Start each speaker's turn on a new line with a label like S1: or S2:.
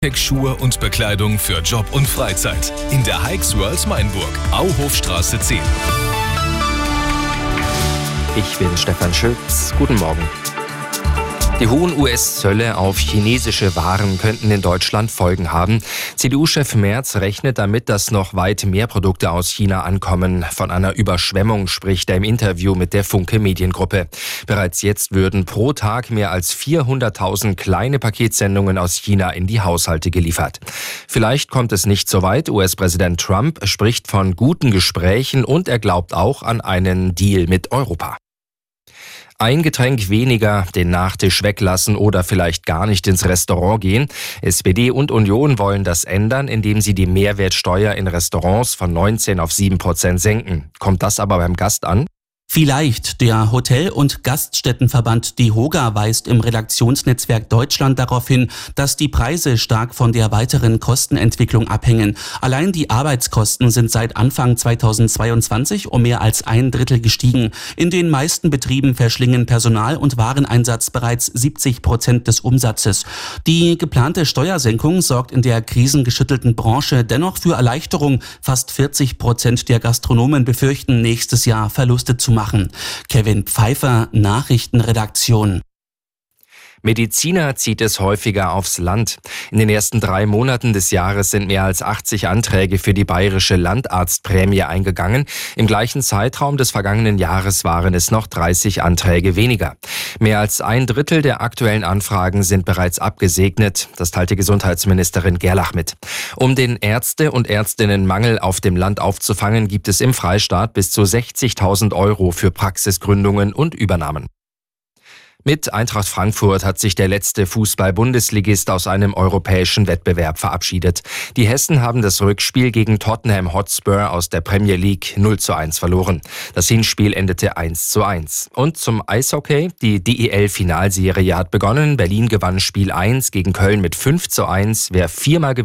S1: Schuhe und Bekleidung für Job und Freizeit. In der Hikes World Mainburg, Auhofstraße 10.
S2: Ich bin Stefan Schütz. Guten Morgen. Die hohen US-Zölle auf chinesische Waren könnten in Deutschland Folgen haben. CDU-Chef Merz rechnet damit, dass noch weit mehr Produkte aus China ankommen. Von einer Überschwemmung spricht er im Interview mit der Funke Mediengruppe. Bereits jetzt würden pro Tag mehr als 400.000 kleine Paketsendungen aus China in die Haushalte geliefert. Vielleicht kommt es nicht so weit. US-Präsident Trump spricht von guten Gesprächen und er glaubt auch an einen Deal mit Europa. Ein Getränk weniger, den Nachtisch weglassen oder vielleicht gar nicht ins Restaurant gehen. SPD und Union wollen das ändern, indem sie die Mehrwertsteuer in Restaurants von 19 auf 7% senken. Kommt das aber beim Gast an?
S3: Vielleicht. Der Hotel- und Gaststättenverband DEHOGA weist im Redaktionsnetzwerk Deutschland darauf hin, dass die Preise stark von der weiteren Kostenentwicklung abhängen. Allein die Arbeitskosten sind seit Anfang 2022 um mehr als 1/3 gestiegen. In den meisten Betrieben verschlingen Personal- und Wareneinsatz bereits 70% des Umsatzes. Die geplante Steuersenkung sorgt in der krisengeschüttelten Branche dennoch für Erleichterung. Fast 40% der Gastronomen befürchten, nächstes Jahr Verluste zu machen. Kevin Pfeiffer, Nachrichtenredaktion.
S2: Mediziner zieht es häufiger aufs Land. In den ersten 3 Monaten des Jahres sind mehr als 80 Anträge für die bayerische Landarztprämie eingegangen. Im gleichen Zeitraum des vergangenen Jahres waren es noch 30 Anträge weniger. Mehr als 1/3 der aktuellen Anfragen sind bereits abgesegnet. Das teilte Gesundheitsministerin Gerlach mit. Um den Ärzte- und Ärztinnenmangel auf dem Land aufzufangen, gibt es im Freistaat bis zu 60.000 € für Praxisgründungen und Übernahmen. Mit Eintracht Frankfurt hat sich der letzte Fußball-Bundesligist aus einem europäischen Wettbewerb verabschiedet. Die Hessen haben das Rückspiel gegen Tottenham Hotspur aus der Premier League 0:1 verloren. Das Hinspiel endete 1:1. Und zum Eishockey. Die DEL-Finalserie hat begonnen. Berlin gewann Spiel 1 gegen Köln mit 5:1. Wer viermal